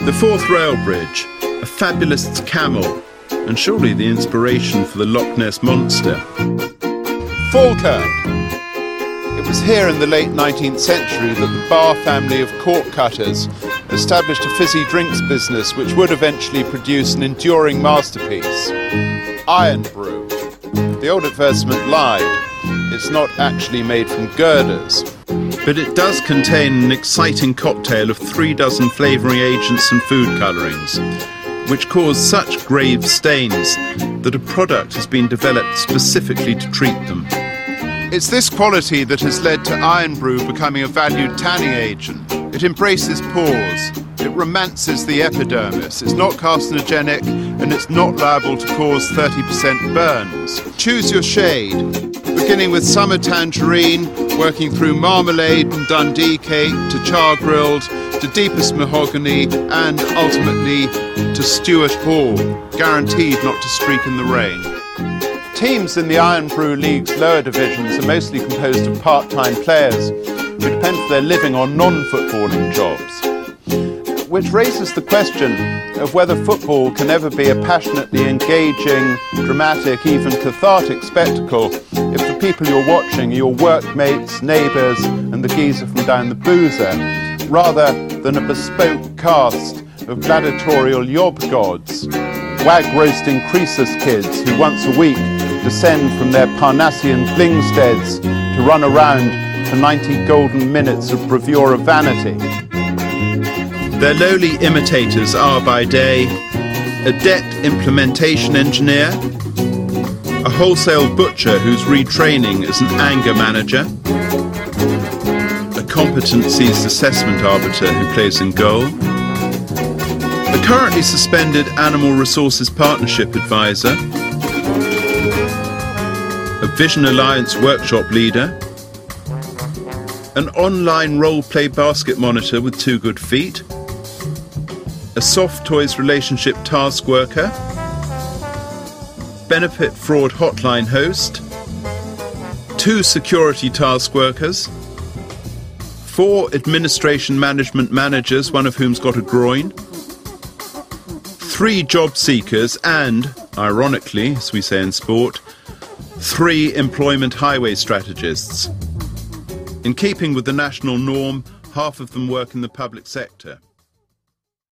The Forth Rail Bridge, a fabulous camel, and surely the inspiration for the Loch Ness Monster. Falkirk. It was here in the late 19th century that the Barr family of cork cutters established a fizzy drinks business which would eventually produce an enduring masterpiece, Irn-Bru. The old advertisement lied. It's not actually made from girders. But it does contain an exciting cocktail of 36 flavouring agents and food colourings, which cause such grave stains that a product has been developed specifically to treat them. It's this quality that has led to Irn-Bru becoming a valued tanning agent. It embraces pores, it romances the epidermis, it's not carcinogenic, and it's not liable to cause 30% burns. Choose your shade, beginning with summer tangerine, working through marmalade and Dundee cake, to char-grilled, to deepest mahogany, and ultimately to Stuart Hall, guaranteed not to streak in the rain. Teams in the Irn-Bru League's lower divisions are mostly composed of part-time players who depend for their living on non-footballing jobs, which raises the question of whether football can ever be a passionately engaging, dramatic, even cathartic spectacle if the people you're watching are your workmates, neighbours and the geezer from down the boozer, rather than a bespoke cast of gladiatorial yob gods, wag-roasting Croesus kids who once a week descend from their Parnassian blingsteads to run around for 90 golden minutes of bravura vanity. Their lowly imitators are by day a debt implementation engineer, a wholesale butcher who's retraining as an anger manager, a competencies assessment arbiter who plays in goal, a currently suspended Animal Resources Partnership advisor, a Vision Alliance workshop leader, an online role-play basket monitor with 2 good feet, a soft toys relationship task worker, benefit fraud hotline host, 2 security task workers, 4 administration management managers, one of whom's got a groin, 3 job seekers and, ironically, as we say in sport, 3 employment highway strategists. In keeping with the national norm, half of them work in the public sector.